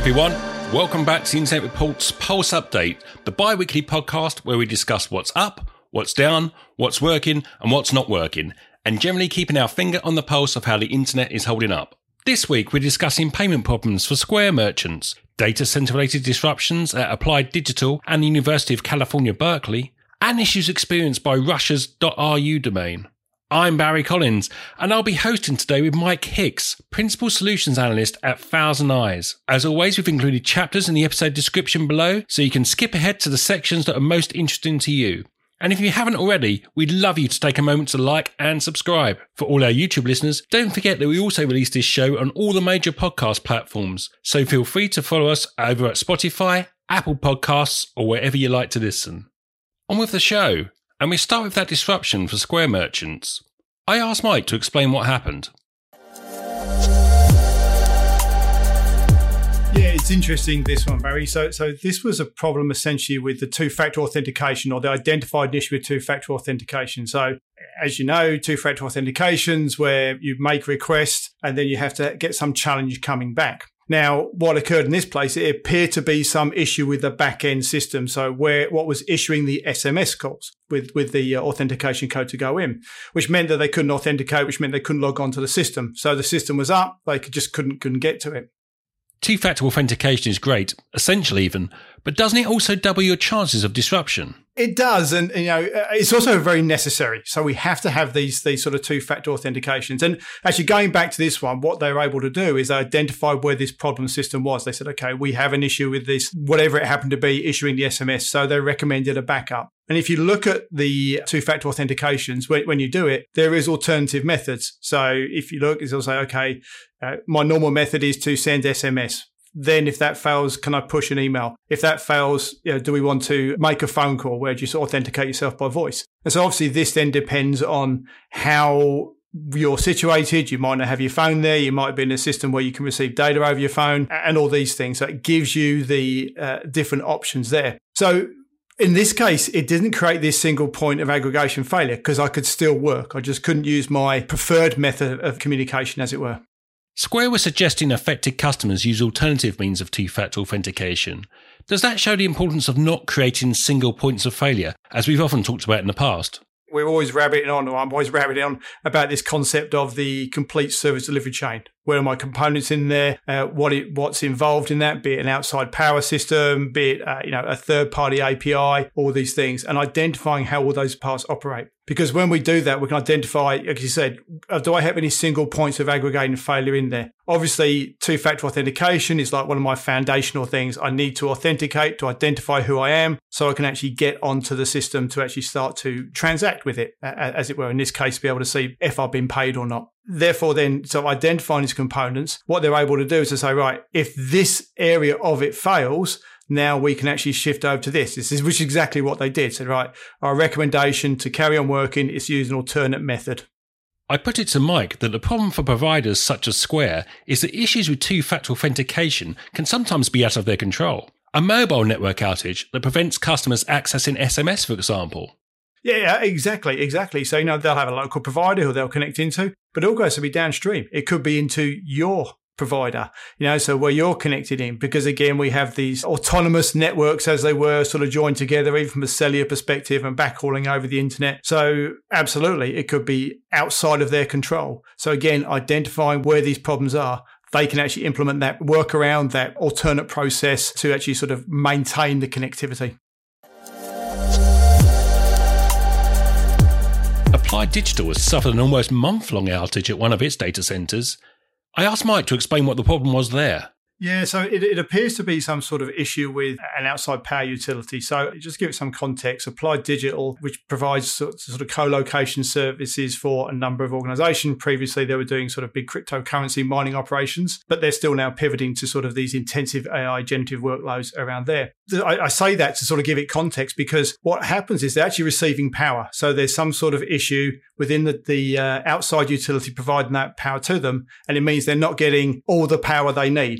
everyone. Welcome back to the Internet Report's Pulse Update, the bi-weekly podcast where we discuss what's up, what's down, what's working and what's not working, and generally keeping our finger on the pulse of how the internet is holding up. This week we're discussing payment problems for Square merchants, data center related disruptions at Applied Digital and the University of California, Berkeley, and issues experienced by Russia's .ru domain. I'm Barry Collins, and I'll be hosting today with Mike Hicks, Principal Solutions Analyst at Thousand Eyes. As always, we've included chapters in the episode description below, so you can skip ahead to the sections that are most interesting to you. And if you haven't already, we'd love you to take a moment to like and subscribe. For all our YouTube listeners, don't forget that we also release this show on all the major podcast platforms, so feel free to follow us over at Spotify, Apple Podcasts, or wherever you like to listen. On with the show. And we start with that disruption for Square merchants. I asked Mike to explain what happened. Yeah, it's interesting, this one, Barry. So this was a problem essentially with the two-factor authentication, or the identified issue with two-factor authentication. So as you know, two-factor authentications where you make a request and then you have to get some challenge coming back. Now, what occurred in this place, it appeared to be some issue with the back-end system. So what was issuing the SMS calls with the authentication code to go in, which meant that they couldn't authenticate, which meant they couldn't log on to the system. So the system was up, they just couldn't get to it. Two-factor authentication is great, essential even, but doesn't it also double your chances of disruption? It does, and it's also very necessary. So we have to have these sort of two-factor authentications. And actually, going back to this one, what they were able to do is they identified where this problem system was. They said, okay, we have an issue with this, whatever it happened to be, issuing the SMS. So they recommended a backup. And if you look at the two-factor authentications, when you do it, there is alternative methods. So if you look, it'll say, okay, my normal method is to send SMS. Then if that fails, can I push an email? If that fails, do we want to make a phone call where you authenticate yourself by voice? And so obviously this then depends on how you're situated. You might not have your phone there. You might be in a system where you can receive data over your phone and all these things. So it gives you the different options there. So in this case, it didn't create this single point of aggregation failure because I could still work. I just couldn't use my preferred method of communication, as it were. Square was suggesting affected customers use alternative means of two-factor authentication. Does that show the importance of not creating single points of failure, as we've often talked about in the past? I'm always rabbiting on about this concept of the complete service delivery chain. Where are my components in there? What's involved in that? Be it an outside power system, be it a third-party API, all these things, and identifying how all those parts operate. Because when we do that, we can identify, like you said, do I have any single points of aggregating failure in there? Obviously, two-factor authentication is like one of my foundational things. I need to authenticate to identify who I am so I can actually get onto the system to actually start to transact with it, as it were. In this case, be able to see if I've been paid or not. Therefore, then, so identifying these components, what they're able to do is to say, right, if this area of it fails, now we can actually shift over to this. Which is exactly what they did. So, right, our recommendation to carry on working is to use an alternate method. I put it to Mike that the problem for providers such as Square is that issues with two-factor authentication can sometimes be out of their control. A mobile network outage that prevents customers accessing SMS, for example. Yeah, exactly. So, they'll have a local provider who they'll connect into, but it all goes to be downstream. It could be into your provider, so where you're connected in, because again, we have these autonomous networks as they were sort of joined together, even from a cellular perspective and backhauling over the internet. So absolutely, it could be outside of their control. So again, identifying where these problems are, they can actually implement that workaround, that alternate process to actually sort of maintain the connectivity. Applied Digital has suffered an almost month-long outage at one of its data centers. I asked Mike to explain what the problem was there. Yeah, so it appears to be some sort of issue with an outside power utility. So just to give it some context, Applied Digital, which provides sort of co-location services for a number of organizations. Previously, they were doing sort of big cryptocurrency mining operations, but they're still now pivoting to sort of these intensive AI generative workloads around there. I say that to sort of give it context because what happens is they're actually receiving power. So there's some sort of issue within the outside utility providing that power to them, and it means they're not getting all the power they need.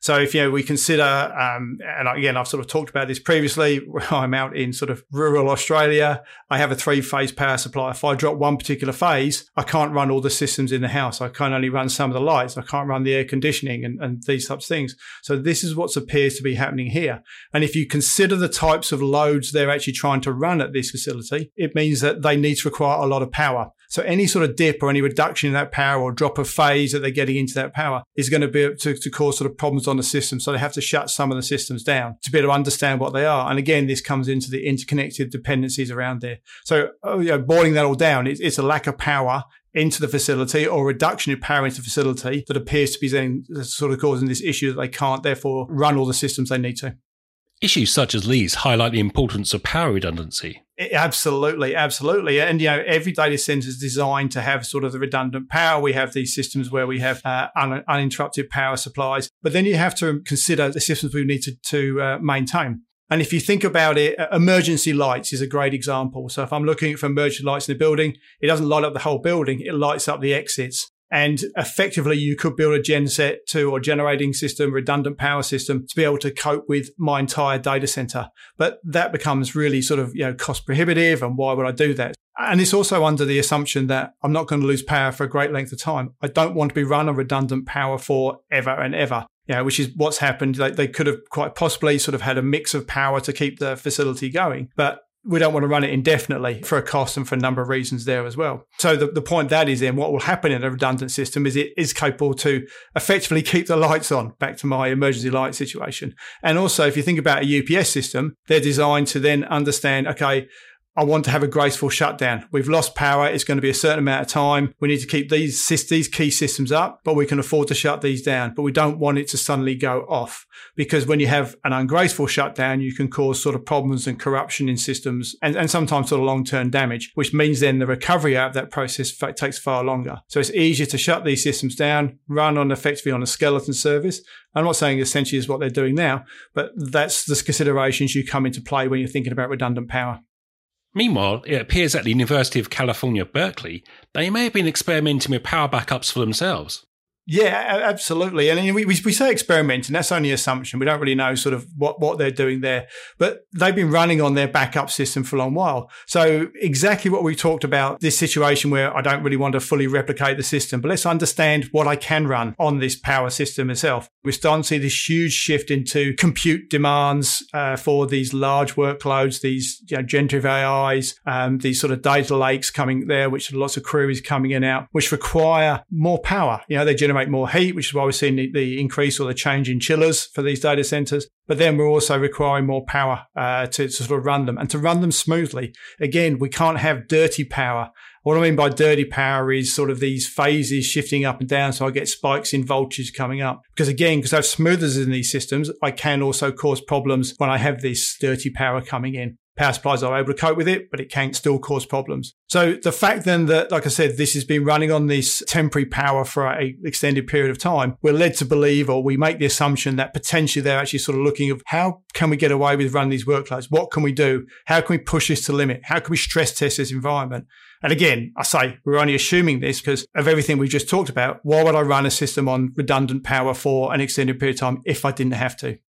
So if we consider, and again, I've sort of talked about this previously, I'm out in sort of rural Australia. I have a 3-phase power supply. If I drop one particular phase, I can't run all the systems in the house. I can only run some of the lights. I can't run the air conditioning and these types of things. So this is what appears to be happening here. And if you consider the types of loads they're actually trying to run at this facility, it means that they need to require a lot of power. So any sort of dip or any reduction in that power or drop of phase that they're getting into that power is going to be to cause sort of problems on the system. So they have to shut some of the systems down to be able to understand what they are. And again, this comes into the interconnected dependencies around there. So boiling that all down, it's a lack of power into the facility or reduction in power into the facility that appears to be then sort of causing this issue that they can't therefore run all the systems they need to. Issues such as these highlight the importance of power redundancy. Absolutely. And, every data center is designed to have sort of the redundant power. We have these systems where we have uninterrupted power supplies, but then you have to consider the systems we need to maintain. And if you think about it, emergency lights is a great example. So if I'm looking for emergency lights in the building, it doesn't light up the whole building. It lights up the exits. And effectively, you could build a genset or generating system, redundant power system to be able to cope with my entire data center. But that becomes really sort of, cost prohibitive. And why would I do that? And it's also under the assumption that I'm not going to lose power for a great length of time. I don't want to be run on redundant power for ever and ever. Which is what's happened. They could have quite possibly sort of had a mix of power to keep the facility going, but we don't want to run it indefinitely for a cost and for a number of reasons there as well. So the point that is then what will happen in a redundant system is it is capable to effectively keep the lights on, back to my emergency light situation. And also, if you think about a UPS system, they're designed to then understand, okay, I want to have a graceful shutdown. We've lost power. It's going to be a certain amount of time. We need to keep these key systems up, but we can afford to shut these down. But we don't want it to suddenly go off, because when you have an ungraceful shutdown, you can cause sort of problems and corruption in systems and sometimes sort of long-term damage, which means then the recovery out of that process takes far longer. So it's easier to shut these systems down, run effectively on a skeleton service. I'm not saying essentially is what they're doing now, but that's the considerations you come into play when you're thinking about redundant power. Meanwhile, it appears at the University of California, Berkeley, they may have been experimenting with power backups for themselves. Yeah, absolutely. And we say experimenting, that's only assumption. We don't really know sort of what they're doing there. But they've been running on their backup system for a long while. So exactly what we talked about, this situation where I don't really want to fully replicate the system, but let's understand what I can run on this power system itself. We're starting to see this huge shift into compute demands for these large workloads, these generative AIs, these sort of data lakes coming there, which are lots of queries coming in and out, which require more power. They generate more heat, which is why we're seeing the increase or the change in chillers for these data centers. But then we're also requiring more power to sort of run them and to run them smoothly. Again, we can't have dirty power. What I mean by dirty power is sort of these phases shifting up and down. So I get spikes in voltage coming up. Because I have smoothers in these systems, I can also cause problems when I have this dirty power coming in. Power supplies are able to cope with it, but it can still cause problems. So the fact then that, like I said, this has been running on this temporary power for an extended period of time, we're led to believe, or we make the assumption that potentially they're actually sort of looking at how can we get away with running these workloads? What can we do? How can we push this to the limit? How can we stress test this environment? And again, I say we're only assuming this because of everything we've just talked about. Why would I run a system on redundant power for an extended period of time if I didn't have to?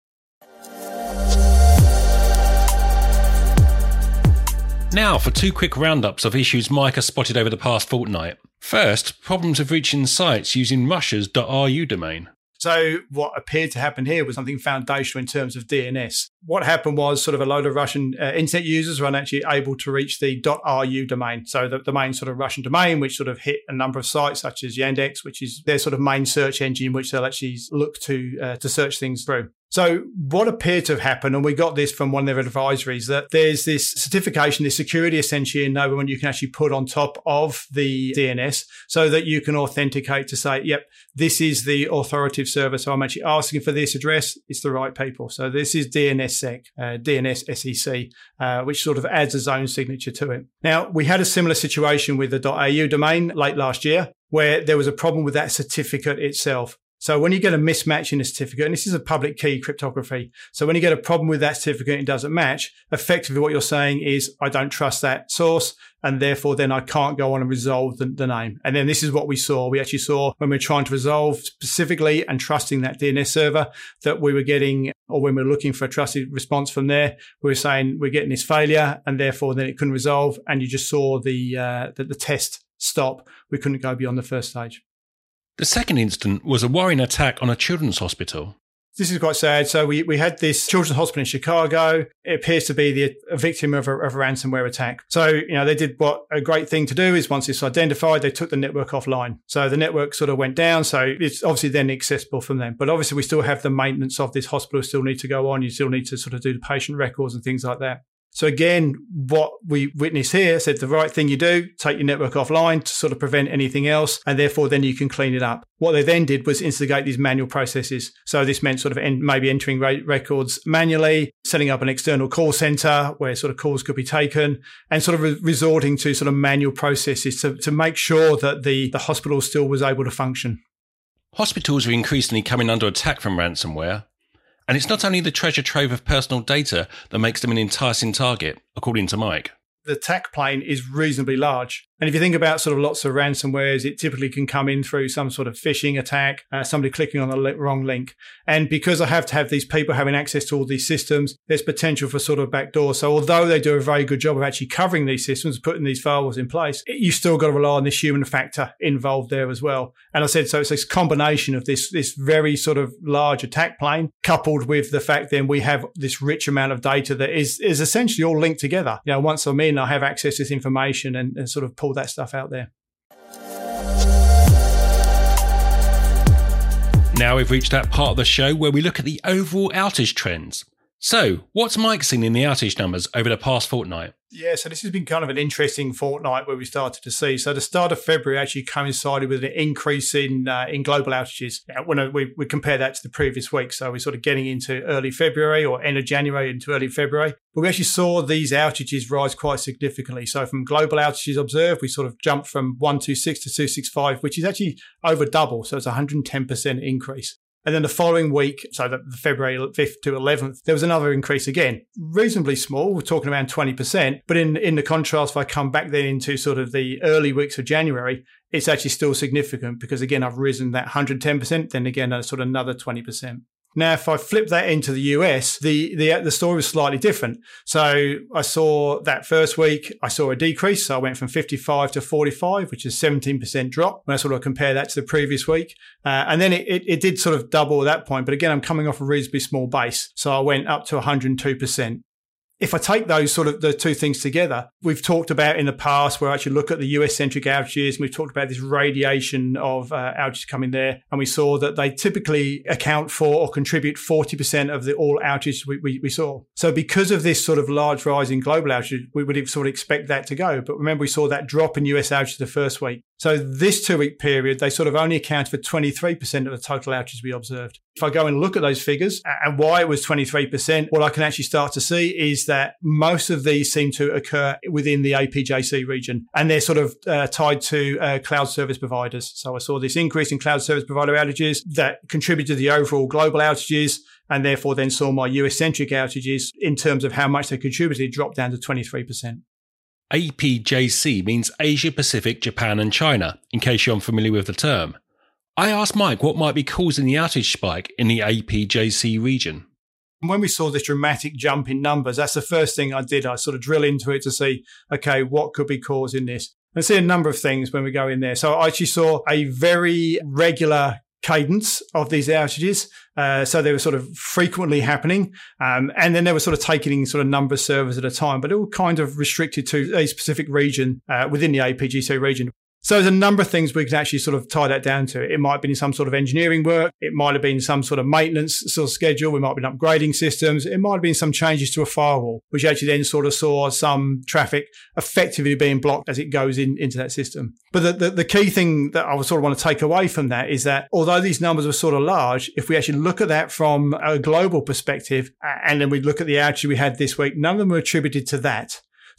Now for 2 quick roundups of issues Mike has spotted over the past fortnight. First, problems with reaching sites using Russia's .ru domain. So what appeared to happen here was something foundational in terms of DNS. What happened was sort of a load of Russian internet users were actually able to reach the .ru domain. So the main sort of Russian domain, which sort of hit a number of sites such as Yandex, which is their sort of main search engine, which they'll actually look to search things through. So what appeared to have happened, and we got this from one of their advisories, that there's this certification, this security essentially in Nova, you can actually put on top of the DNS so that you can authenticate to say, yep, this is the authoritative server. So I'm actually asking for this address. It's the right people. So this is DNSSEC, DNSSEC, which sort of adds its own signature to it. Now, we had a similar situation with the .au domain late last year where there was a problem with that certificate itself. So when you get a mismatch in a certificate, and this is a public key cryptography, so when you get a problem with that certificate and it doesn't match, effectively what you're saying is, I don't trust that source, and therefore then I can't go on and resolve the name. And then this is what we saw. We actually saw when we were trying to resolve specifically and trusting that DNS server that we were getting, or when we were looking for a trusted response from there, we were saying we're getting this failure, and therefore then it couldn't resolve. And you just saw the test stop. We couldn't go beyond the first stage. The second incident was a worrying attack on a children's hospital. This is quite sad. So we had this children's hospital in Chicago. It appears to be a victim of a ransomware attack. So, they did what a great thing to do is once it's identified, they took the network offline. So the network sort of went down. So it's obviously then accessible from them. But obviously we still have the maintenance of this hospital still need to go on. You still need to sort of do the patient records and things like that. So again, what we witnessed here said the right thing you do, take your network offline to sort of prevent anything else, and therefore then you can clean it up. What they then did was instigate these manual processes. So this meant sort of maybe entering records manually, setting up an external call center where sort of calls could be taken, and sort of resorting to sort of manual processes to make sure that the hospital still was able to function. Hospitals are increasingly coming under attack from ransomware. And it's not only the treasure trove of personal data that makes them an enticing target, according to Mike. The attack plane is reasonably large. And if you think about sort of lots of ransomwares, it typically can come in through some sort of phishing attack, somebody clicking on the wrong link. And because I have to have these people having access to all these systems, there's potential for sort of backdoor. So although they do a very good job of actually covering these systems, putting these firewalls in place, you still got to rely on this human factor involved there as well. And I said, so it's this combination of this very sort of large attack plane coupled with the fact then we have this rich amount of data that is essentially all linked together. Once I'm in, I have access to this information and sort of pull that stuff out there. Now we've reached that part of the show where we look at the overall outage trends. So, what's Mike seen in the outage numbers over the past fortnight? Yeah, so this has been kind of an interesting fortnight where we started to see. So the start of February actually coincided with an increase in global outages. When we compare that to the previous week, so we're sort of getting into early February or end of January into early February. But we actually saw these outages rise quite significantly. So from global outages observed, we sort of jumped from 126 to 265, which is actually over double. So it's a 110% increase. And then the following week, so the February 5th to 11th, there was another increase again, reasonably small. We're talking around 20%. But in the contrast, if I come back then into sort of the early weeks of January, it's actually still significant because, again, I've risen that 110%, then again, sort of another 20%. Now, if I flip that into the US, the story was slightly different. So I saw that first week, I saw a decrease. So I went from 55 to 45, which is 17% drop when I sort of compare that to the previous week. And then it did sort of double at that point. But again, I'm coming off a reasonably small base. So I went up to 102%. If I take those sort of the two things together, we've talked about in the past where I actually look at the US-centric outages, and we've talked about this radiation of outages coming there, and we saw that they typically account for or contribute 40% of all outages we saw. So because of this sort of large rise in global outages, we would sort of expect that to go. But remember, we saw that drop in US outages the first week. So this 2-week period, they sort of only accounted for 23% of the total outages we observed. If I go and look at those figures and why it was 23%, what I can actually start to see is that most of these seem to occur within the APJC region, and they're sort of tied to cloud service providers. So I saw this increase in cloud service provider outages that contributed to the overall global outages, and therefore then saw my US-centric outages in terms of how much they contributed drop down to 23%. APJC means Asia, Pacific, Japan and China, in case you're unfamiliar with the term. I asked Mike what might be causing the outage spike in the APJC region. When we saw this dramatic jump in numbers, that's the first thing I did. I sort of drill into it to see, okay, what could be causing this? And see a number of things when we go in there. So I actually saw a very regular cadence of these outages. So they were sort of frequently happening. And then they were sort of taking sort of number of servers at a time, but it was kind of restricted to a specific region within the APJC region. So there's a number of things we can actually sort of tie that down to. It might have been some sort of engineering work. It might have been some sort of maintenance sort of schedule. We might have been upgrading systems. It might have been some changes to a firewall, which actually then sort of saw some traffic effectively being blocked as it goes into that system. But the key thing that I would sort of want to take away from that is that although these numbers were sort of large, if we actually look at that from a global perspective, and then we look at the outage we had this week, none of them were attributed to that.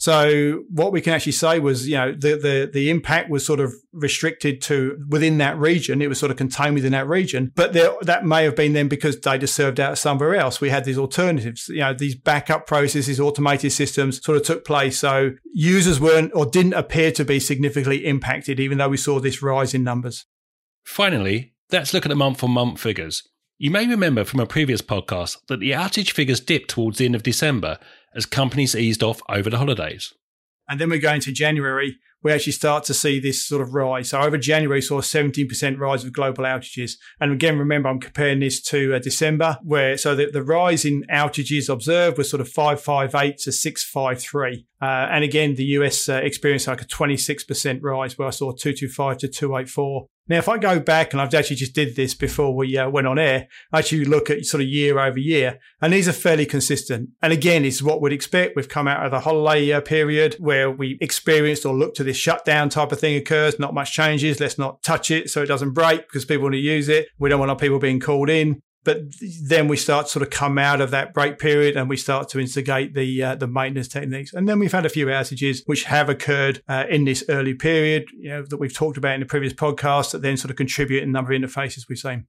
So what we can actually say was, the impact was sort of restricted to within that region. It was sort of contained within that region, but that may have been then because data served out somewhere else. We had these alternatives, these backup processes, automated systems sort of took place. So users weren't or didn't appear to be significantly impacted, even though we saw this rise in numbers. Finally, let's look at the month-on-month figures. You may remember from a previous podcast that the outage figures dipped towards the end of December as companies eased off over the holidays. And then we go into January, we actually start to see this sort of rise. So over January, we saw a 17% rise of global outages. And again, remember, I'm comparing this to December, where the rise in outages observed was sort of 558 to 653. And again, the US experienced like a 26% rise, where I saw 225 to 284. Now, if I go back, and I've actually just did this before we went on air, I actually look at sort of year over year, and these are fairly consistent. And again, it's what we'd expect. We've come out of the holiday period where we experienced or looked to this shutdown type of thing occurs. Not much changes. Let's not touch it so it doesn't break because people want to use it. We don't want our people being called in. But then we start to sort of come out of that break period and we start to instigate the maintenance techniques. And then we've had a few outages which have occurred in this early period, that we've talked about in the previous podcast, that then sort of contribute in a number of interfaces we've seen.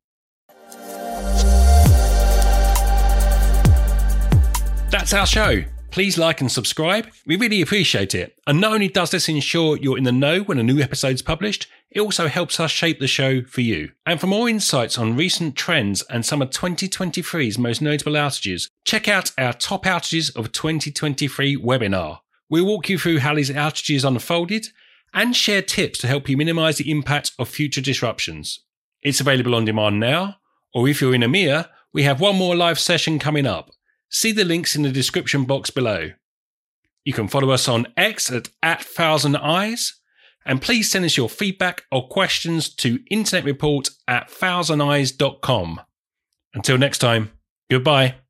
That's our show. Please like and subscribe. We really appreciate it. And not only does this ensure you're in the know when a new episode's published, it also helps us shape the show for you. And for more insights on recent trends and some of 2023's most notable outages, check out our Top Outages of 2023 webinar. We'll walk you through how these outages unfolded and share tips to help you minimize the impact of future disruptions. It's available on demand now, or if you're in EMEA, we have one more live session coming up. See the links in the description box below. You can follow us on X at @thousandeyes, and please send us your feedback or questions to internetreport@thousandeyes.com. Until next time, goodbye.